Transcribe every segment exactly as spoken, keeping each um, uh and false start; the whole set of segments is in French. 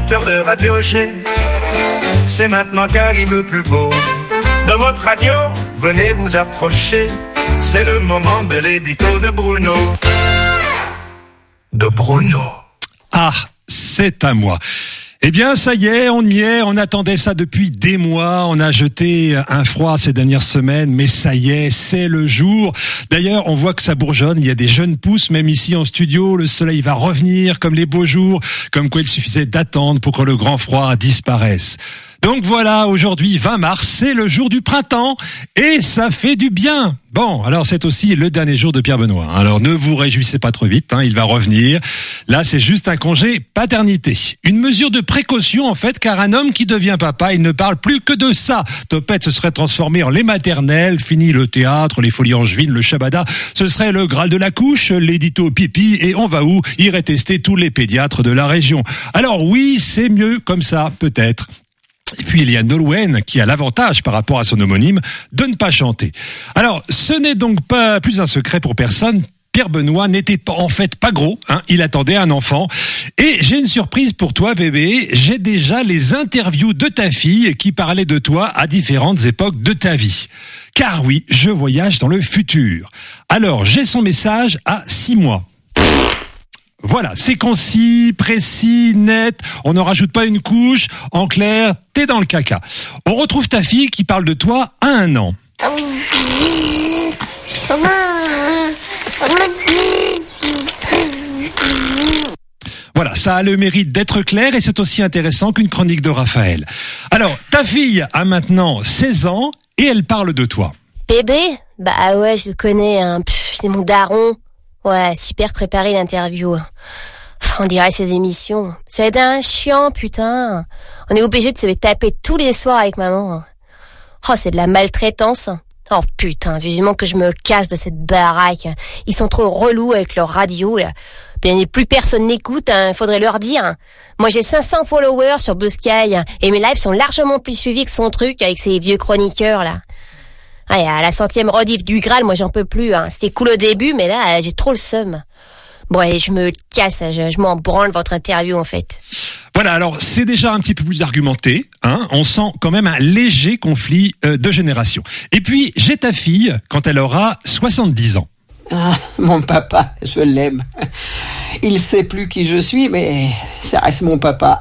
amateur de radio G, c'est maintenant qu'arrive le plus beau. De votre radio, venez vous approcher, c'est le moment de l'édito de Bruno. De Bruno. Ah, c'est à moi. Eh bien, ça y est, on y est, on attendait ça depuis des mois, on a jeté un froid ces dernières semaines, mais ça y est, c'est le jour. D'ailleurs, on voit que ça bourgeonne, il y a des jeunes pousses, même ici en studio, le soleil va revenir comme les beaux jours, comme quoi il suffisait d'attendre pour que le grand froid disparaisse. Donc voilà, aujourd'hui vingt mars, c'est le jour du printemps et ça fait du bien. Bon, alors c'est aussi le dernier jour de Pierre Benoît. Alors ne vous réjouissez pas trop vite, hein, il va revenir. Là, c'est juste un congé paternité. Une mesure de précaution en fait, car un homme qui devient papa, il ne parle plus que de ça. Topette se serait transformé en lait maternel, fini le théâtre, les folies angevines, le shabada. Ce serait le Graal de la couche, l'édito pipi et on va où irait tester tous les pédiatres de la région. Alors oui, c'est mieux comme ça, peut-être. Et puis il y a Nolwenn qui a l'avantage par rapport à son homonyme de ne pas chanter. Alors ce n'est donc pas plus un secret pour personne. Pierre Benoît n'était pas, en fait pas gros, hein, il attendait un enfant. Et j'ai une surprise pour toi bébé, j'ai déjà les interviews de ta fille qui parlaient de toi à différentes époques de ta vie. Car oui, je voyage dans le futur. Alors j'ai son message à six mois. Voilà, c'est concis, précis, net, on ne rajoute pas une couche, en clair, t'es dans le caca. On retrouve ta fille qui parle de toi à un an. Voilà, ça a le mérite d'être clair et c'est aussi intéressant qu'une chronique de Raphaël. Alors, ta fille a maintenant seize ans et elle parle de toi. Bébé ? Bah ouais, je le connais, hein. Pff, c'est mon daron. Ouais, super préparé l'interview. On dirait ces émissions. Ça va être un chiant, putain. On est obligé de se taper tous les soirs avec maman. Oh, c'est de la maltraitance. Oh putain, vivement que je me casse de cette baraque. Ils sont trop relous avec leur radio, là. Bien, plus personne n'écoute, hein. Faudrait leur dire. Moi, j'ai cinq cents followers sur Blue Sky, et mes lives sont largement plus suivis que son truc avec ces vieux chroniqueurs, là. Ah, à la centième rediff du Graal, moi j'en peux plus, hein. C'était cool au début, mais là, j'ai trop le seum. Bon, allez, je me casse, je, je m'en branle votre interview, en fait. Voilà, alors c'est déjà un petit peu plus argumenté, hein. On sent quand même un léger conflit euh, de génération. Et puis, j'ai ta fille quand elle aura soixante-dix ans. Ah, mon papa, je l'aime. Il sait plus qui je suis, mais ça reste mon papa.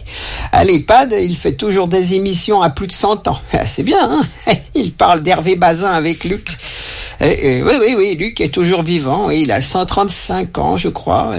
À l'EHPAD, il fait toujours des émissions à plus de cent ans. C'est bien, hein. Il parle d'Hervé Bazin avec Luc. Et, et, oui, oui, oui, Luc est toujours vivant. Et il a cent trente-cinq ans, je crois.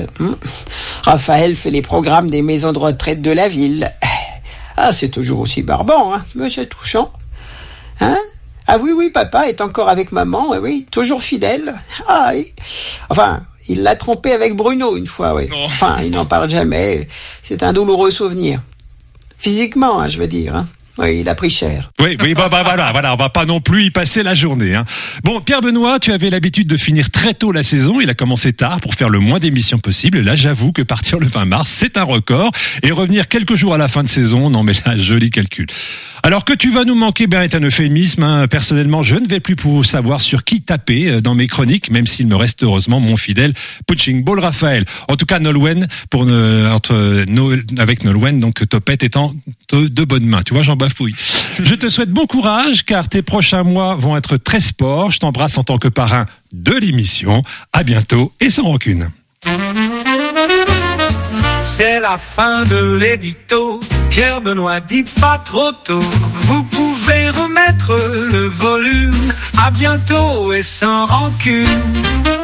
Raphaël fait les programmes des maisons de retraite de la ville. Ah, c'est toujours aussi barbant, hein. Mais c'est touchant. Hein? Ah oui, oui, papa est encore avec maman, oui, oui, toujours fidèle. Ah oui. Enfin, il l'a trompé avec Bruno une fois, oui. Enfin, il n'en parle jamais. C'est un douloureux souvenir. Physiquement, hein, je veux dire, hein. Oui, il a pris cher. Oui, oui, bah, bah, voilà, voilà, on va pas non plus y passer la journée, hein. Bon, Pierre Benoît, tu avais l'habitude de finir très tôt la saison. Il a commencé tard pour faire le moins d'émissions possible. Là, j'avoue que partir le vingt mars, c'est un record. Et revenir quelques jours à la fin de saison, non mais là, joli calcul. Alors que tu vas nous manquer, ben, est un euphémisme, hein. Personnellement, je ne vais plus pouvoir savoir sur qui taper dans mes chroniques, même s'il me reste heureusement mon fidèle punching ball Raphaël. En tout cas, Nolwenn, pour ne, entre Noël, avec Nolwenn, donc Topette étant de, de bonnes mains. Tu vois, j'en bafouille. Je te souhaite bon courage, car tes prochains mois vont être très sport. Je t'embrasse en tant que parrain de l'émission. À bientôt et sans rancune. C'est la fin de l'édito. Pierre Benoît dit pas trop tôt. Vous pouvez remettre le volume. À bientôt et sans rancune.